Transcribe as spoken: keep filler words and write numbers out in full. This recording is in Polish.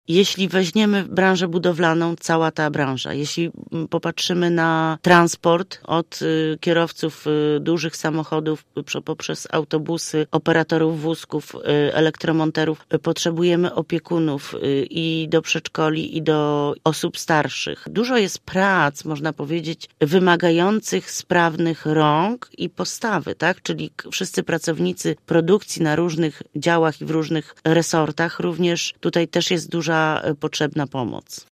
Jeśli weźmiemy branżę budowlaną, cała ta branża, jeśli popatrzymy na transport od kierowców dużych samochodów poprzez autobusy, operatorów wózków, elektromonterów, potrzebujemy opiekunów i do przedszkoli, i do osób starszych. Dużo jest prac, można powiedzieć, wymagających sprawnych rąk i postawy, tak? Czyli wszyscy pracownicy produkcji na różnych działach i w różnych resortach, również tutaj też jest duża potrzebna pomoc.